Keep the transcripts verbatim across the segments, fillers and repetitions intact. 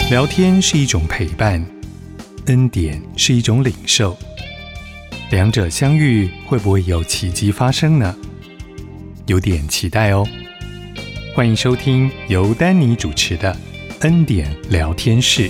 聊天是一种陪伴，恩典是一种领受，两者相遇会不会有奇迹发生呢？有点期待哦。欢迎收听由丹尼主持的恩典聊天室。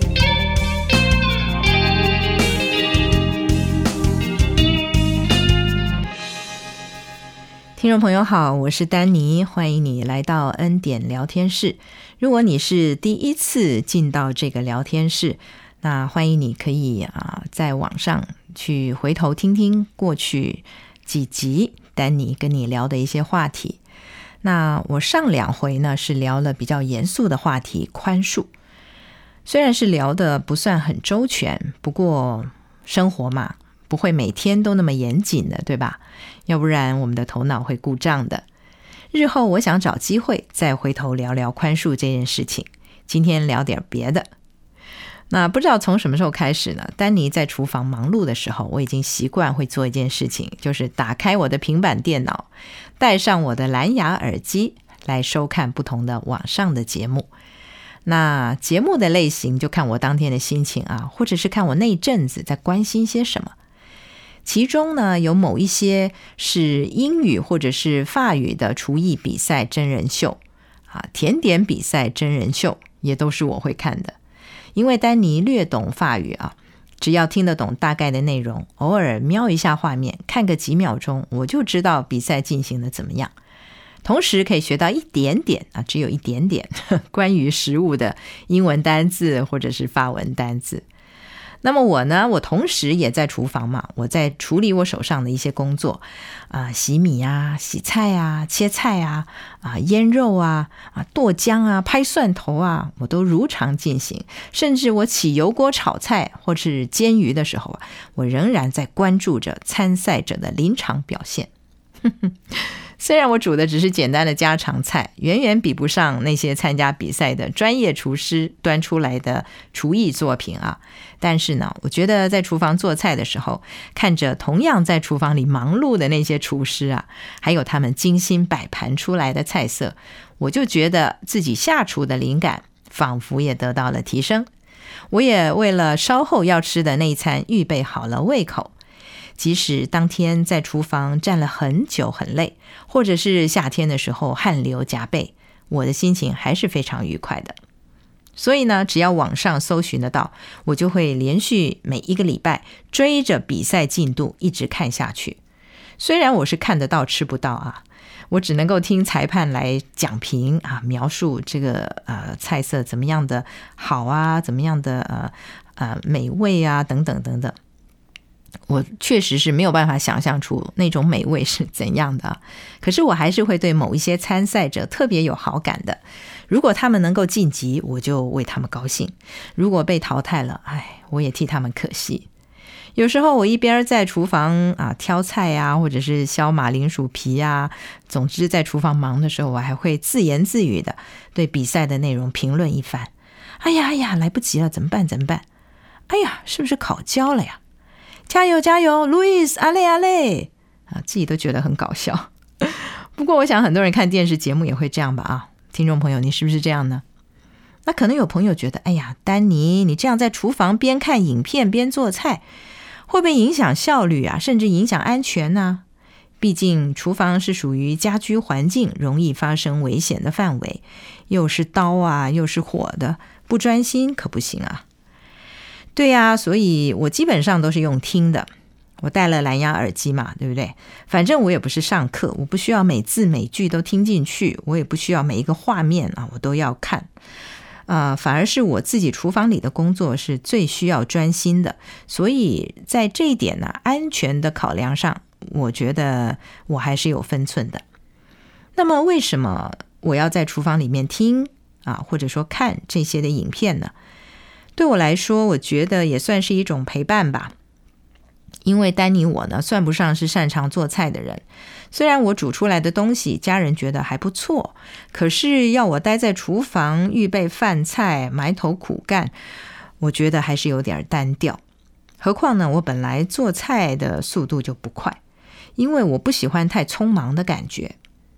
听众朋友好，我是丹尼，欢迎你来到恩典聊天室。如果你是第一次进到这个聊天室，那欢迎你可以啊在网上去回头听听过去几集丹尼跟你聊的一些话题。那我上两回呢是聊了比较严肃的话题，宽恕。虽然是聊的不算很周全，不过生活嘛，不会每天都那么严谨的，对吧？要不然我们的头脑会故障的。日后我想找机会再回头聊聊宽恕这件事情，今天聊点别的。那不知道从什么时候开始呢，丹尼在厨房忙碌的时候，我已经习惯会做一件事情，就是打开我的平板电脑，戴上我的蓝牙耳机来收看不同的网上的节目。那节目的类型就看我当天的心情啊，或者是看我那一阵子在关心些什么。其中呢，有某一些是英语或者是法语的厨艺比赛真人秀啊，甜点比赛真人秀也都是我会看的。因为丹尼略懂法语啊，只要听得懂大概的内容，偶尔瞄一下画面，看个几秒钟，我就知道比赛进行的怎么样。同时可以学到一点点啊，只有一点点关于食物的英文单字或者是法文单字。那么我呢，我同时也在厨房嘛，我在处理我手上的一些工作啊、呃，洗米啊，洗菜啊，切菜啊，啊腌肉啊，啊剁姜啊，拍蒜头啊，我都如常进行。甚至我起油锅炒菜或是煎鱼的时候啊，我仍然在关注着参赛者的临场表现。虽然我煮的只是简单的家常菜，远远比不上那些参加比赛的专业厨师端出来的厨艺作品啊，但是呢，我觉得在厨房做菜的时候，看着同样在厨房里忙碌的那些厨师啊，还有他们精心摆盘出来的菜色，我就觉得自己下厨的灵感仿佛也得到了提升。我也为了稍后要吃的那一餐预备好了胃口。即使当天在厨房站了很久很累，或者是夏天的时候汗流浃背，我的心情还是非常愉快的。所以呢，只要网上搜寻得到，我就会连续每一个礼拜追着比赛进度一直看下去。虽然我是看得到吃不到啊，我只能够听裁判来讲评啊，描述这个呃菜色怎么样的好啊，怎么样的呃呃美味啊，等等等等。我确实是没有办法想象出那种美味是怎样的，可是我还是会对某一些参赛者特别有好感的。如果他们能够晋级，我就为他们高兴；如果被淘汰了，哎，我也替他们可惜。有时候我一边在厨房啊挑菜啊，或者是削马铃薯皮啊，总之在厨房忙的时候，我还会自言自语的对比赛的内容评论一番。哎呀哎呀，来不及了，怎么办怎么办？哎呀，是不是烤焦了呀？加油加油 Louis 阿累阿累啊，自己都觉得很搞笑。不过我想很多人看电视节目也会这样吧啊，听众朋友你是不是这样呢？那可能有朋友觉得，哎呀丹尼你这样在厨房边看影片边做菜，会不会影响效率啊，甚至影响安全呢？毕竟厨房是属于家居环境容易发生危险的范围，又是刀啊又是火的，不专心可不行啊。对啊，所以我基本上都是用听的，我戴了蓝牙耳机嘛，对不对？反正我也不是上课，我不需要每字每句都听进去，我也不需要每一个画面啊我都要看，呃，反而是我自己厨房里的工作是最需要专心的，所以在这一点呢，安全的考量上，我觉得我还是有分寸的。那么为什么我要在厨房里面听啊，或者说看这些的影片呢？对我来说，我觉得也算是一种陪伴吧。因为丹尼我呢，算不上是擅长做菜的人，虽然我煮出来的东西家人觉得还不错，可是要我待在厨房预备饭菜埋头苦干，我觉得还是有点单调。何况呢，我本来做菜的速度就不快，因为我不喜欢太匆忙的感觉。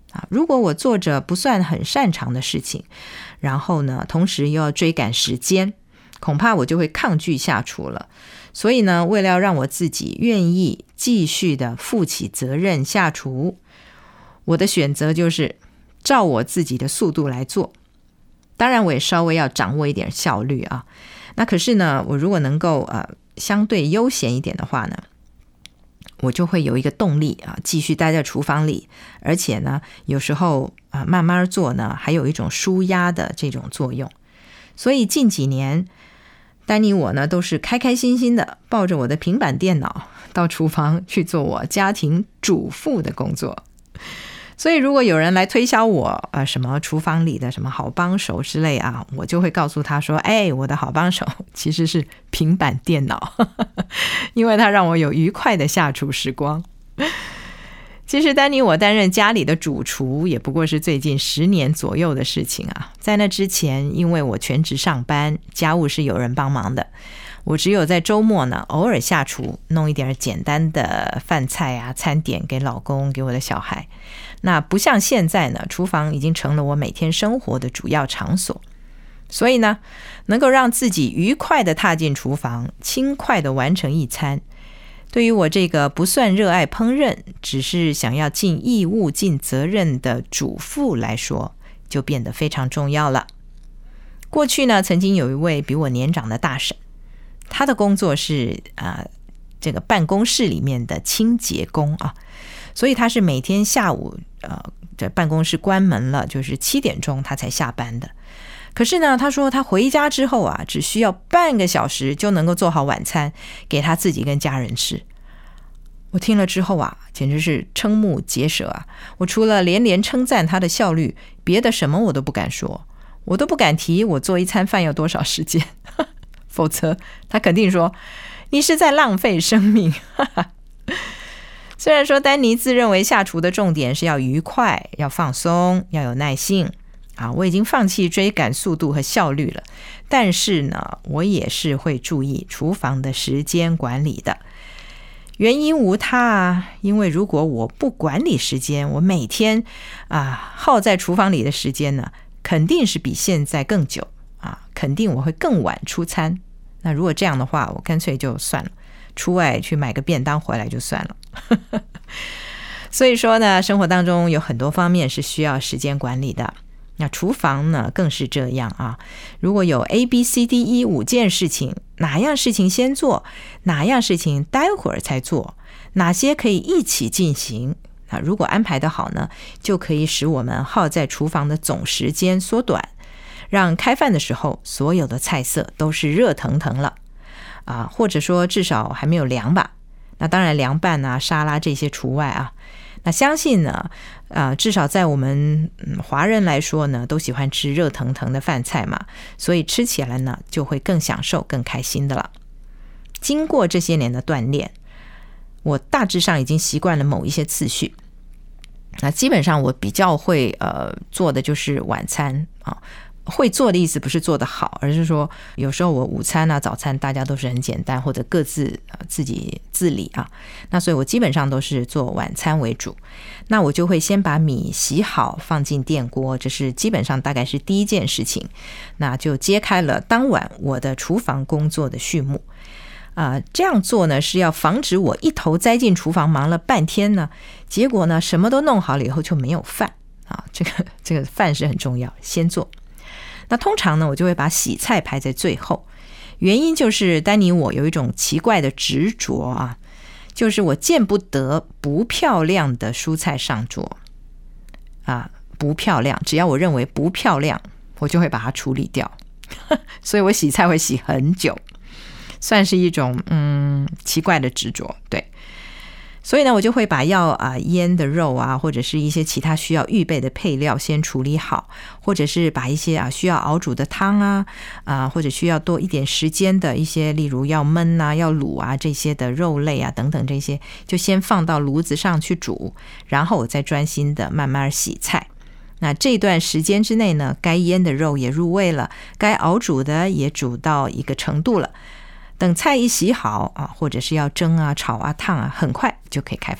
啊，如果我做着不算很擅长的事情，然后呢，同时又要追赶时间，恐怕我就会抗拒下厨了。所以呢，为了让我自己愿意继续的负起责任下厨，我的选择就是照我自己的速度来做。当然我也稍微要掌握一点效率啊。那可是呢，我如果能够呃相对悠闲一点的话呢，我就会有一个动力啊，继续待在厨房里，而且呢，有时候啊慢慢做呢，还有一种抒压的这种作用。所以近几年，丹妮我呢都是开开心心的抱着我的平板电脑到厨房去做我家庭主妇的工作。所以如果有人来推销我呃什么厨房里的什么好帮手之类啊，我就会告诉他说，哎，我的好帮手其实是平板电脑因为它让我有愉快的下厨时光。其实丹妮我担任家里的主厨也不过是最近十年左右的事情啊。在那之前，因为我全职上班，家务是有人帮忙的，我只有在周末呢偶尔下厨，弄一点简单的饭菜啊餐点给老公给我的小孩。那不像现在呢，厨房已经成了我每天生活的主要场所。所以呢，能够让自己愉快的踏进厨房，轻快的完成一餐，对于我这个不算热爱烹饪，只是想要尽义务尽责任的主妇来说，就变得非常重要了。过去呢，曾经有一位比我年长的大婶，她的工作是啊、呃，这个办公室里面的清洁工啊，所以她是每天下午呃，这办公室关门了，就是七点钟她才下班的。可是呢，她说她回家之后啊，只需要半个小时就能够做好晚餐给她自己跟家人吃。我听了之后啊，简直是瞠目结舌啊！我除了连连称赞她的效率，别的什么我都不敢说，我都不敢提我做一餐饭要多少时间否则她肯定说你是在浪费生命虽然说丹妮自认为下厨的重点是要愉快，要放松，要有耐性啊，我已经放弃追赶速度和效率了，但是呢，我也是会注意厨房的时间管理的。原因无他啊，因为如果我不管理时间，我每天啊耗在厨房里的时间呢，肯定是比现在更久啊，肯定我会更晚出餐。那如果这样的话，我干脆就算了，出外去买个便当回来就算了所以说呢，生活当中有很多方面是需要时间管理的，那厨房呢更是这样啊。如果有 A B C D E 五件事情，哪样事情先做，哪样事情待会儿才做，哪些可以一起进行，那如果安排得好呢，就可以使我们耗在厨房的总时间缩短，让开饭的时候所有的菜色都是热腾腾了啊，或者说至少还没有凉吧。那当然凉拌啊沙拉这些除外啊。那相信呢呃，至少在我们、嗯、华人来说呢，都喜欢吃热腾腾的饭菜嘛，所以吃起来呢就会更享受更开心的了。经过这些年的锻炼，我大致上已经习惯了某一些次序。那基本上我比较会呃做的就是晚餐啊。会做的意思不是做得好，而是说有时候我午餐啊早餐大家都是很简单，或者各自、呃、自己自理啊，那所以我基本上都是做晚餐为主。那我就会先把米洗好放进电锅，这是基本上大概是第一件事情，那就揭开了当晚我的厨房工作的序幕啊、呃，这样做呢是要防止我一头栽进厨房忙了半天呢，结果呢什么都弄好了以后就没有饭啊，这个这个饭是很重要，先做。那通常呢，我就会把洗菜排在最后，原因就是丹妮我有一种奇怪的执着啊，就是我见不得不漂亮的蔬菜上桌啊，不漂亮，只要我认为不漂亮，我就会把它处理掉所以我洗菜会洗很久，算是一种嗯奇怪的执着，对。所以呢，我就会把要啊腌的肉啊，或者是一些其他需要预备的配料先处理好，或者是把一些啊需要熬煮的汤啊啊，或者需要多一点时间的一些，例如要焖啊、要卤啊这些的肉类啊等等，这些就先放到炉子上去煮，然后我再专心的慢慢洗菜。那这段时间之内呢，该腌的肉也入味了，该熬煮的也煮到一个程度了。等菜一洗好啊，或者是要蒸啊、炒啊、烫啊，很快就可以开饭了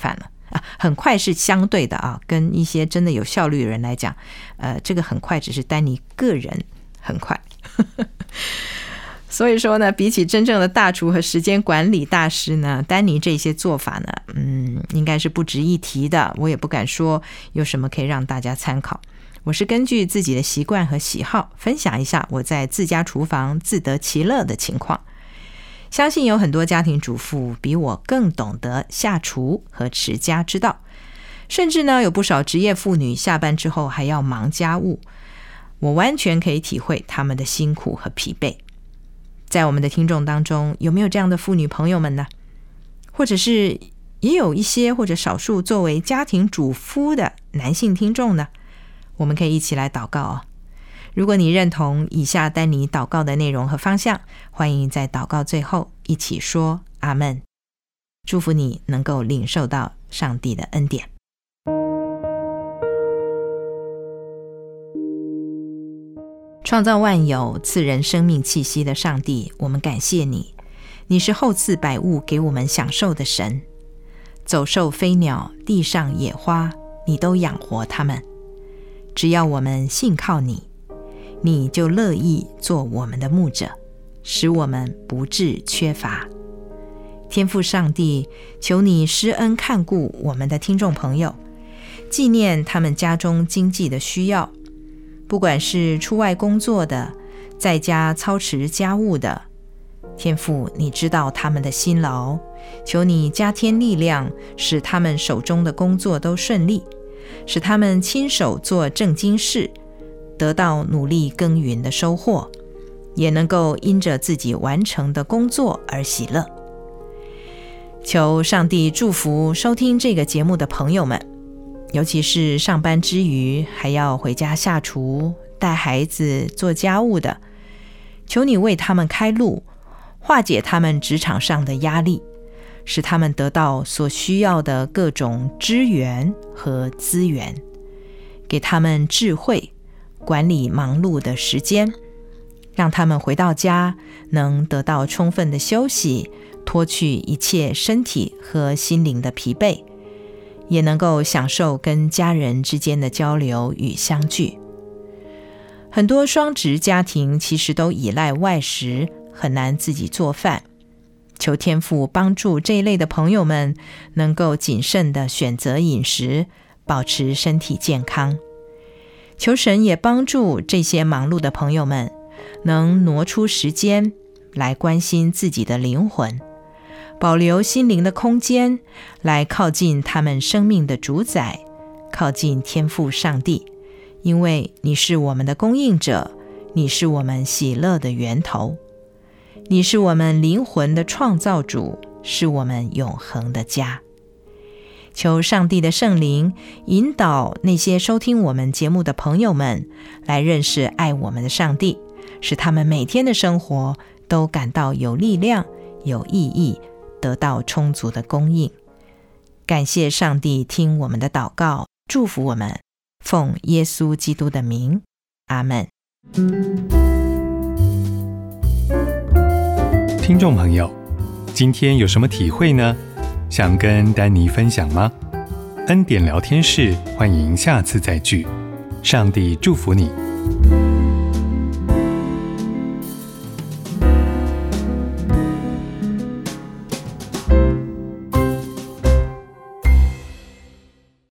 啊，很快是相对的啊，跟一些真的有效率的人来讲，呃，这个很快只是丹尼个人很快。所以说呢，比起真正的大厨和时间管理大师呢，丹尼这些做法呢，嗯，应该是不值一提的。我也不敢说有什么可以让大家参考。我是根据自己的习惯和喜好，分享一下我在自家厨房自得其乐的情况。相信有很多家庭主妇比我更懂得下厨和持家之道，甚至呢，有不少职业妇女下班之后还要忙家务。我完全可以体会他们的辛苦和疲惫。在我们的听众当中，有没有这样的妇女朋友们呢？或者是也有一些或者少数作为家庭主夫的男性听众呢？我们可以一起来祷告哦。如果你认同以下丹尼祷告的内容和方向，欢迎在祷告最后一起说阿们。祝福你能够领受到上帝的恩典。创造万有、赐人生命气息的上帝，我们感谢你，你是厚赐百物给我们享受的神。走兽、飞鸟、地上野花，你都养活它们。只要我们信靠你，你就乐意做我们的牧者，使我们不致缺乏。天父上帝，求你施恩看顾我们的听众朋友，纪念他们家中经济的需要，不管是出外工作的，在家操持家务的，天父，你知道他们的辛劳，求你加添力量，使他们手中的工作都顺利，使他们亲手做正经事，得到努力耕耘的收获，也能够因着自己完成的工作而喜乐。求上帝祝福收听这个节目的朋友们，尤其是上班之余还要回家下厨、带孩子、做家务的，求你为他们开路，化解他们职场上的压力，使他们得到所需要的各种支援和资源，给他们智慧，管理忙碌的时间，让他们回到家能得到充分的休息，脱去一切身体和心灵的疲惫，也能够享受跟家人之间的交流与相聚。很多双职家庭其实都依赖外食，很难自己做饭。求天父帮助这一类的朋友们能够谨慎地选择饮食，保持身体健康。求神也帮助这些忙碌的朋友们能挪出时间来关心自己的灵魂，保留心灵的空间，来靠近他们生命的主宰，靠近天父上帝。因为你是我们的供应者，你是我们喜乐的源头，你是我们灵魂的创造主，是我们永恒的家。求上帝的圣灵引导那些收听我们节目的朋友们来认识爱我们的上帝，使他们每天的生活都感到有力量、有意义，得到充足的供应。感谢上帝听我们的祷告，祝福我们，奉耶稣基督的名，阿们。 听众朋友，今天有什么体会呢？想跟丹尼分享吗？恩典聊天室，欢迎下次再聚。上帝祝福你。